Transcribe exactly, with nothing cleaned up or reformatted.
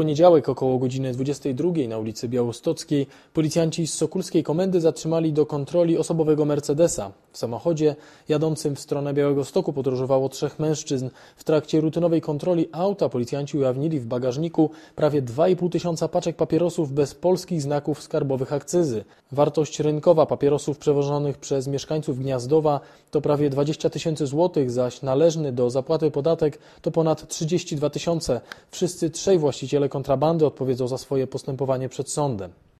poniedziałek około godziny dwudziestej drugiej na ulicy Białostockiej policjanci z Sokólskiej Komendy zatrzymali do kontroli osobowego Mercedesa. W samochodzie jadącym w stronę Białegostoku podróżowało trzech mężczyzn. W trakcie rutynowej kontroli auta policjanci ujawnili w bagażniku prawie dwa i pół tysiąca paczek papierosów bez polskich znaków skarbowych akcyzy. Wartość rynkowa papierosów przewożonych przez mieszkańców Gniazdowa to prawie dwadzieścia tysięcy złotych, zaś należny do zapłaty podatek to ponad trzydzieści dwa tysiące. Wszyscy trzej właściciele kontrabandy odpowiedzą za swoje postępowanie przed sądem.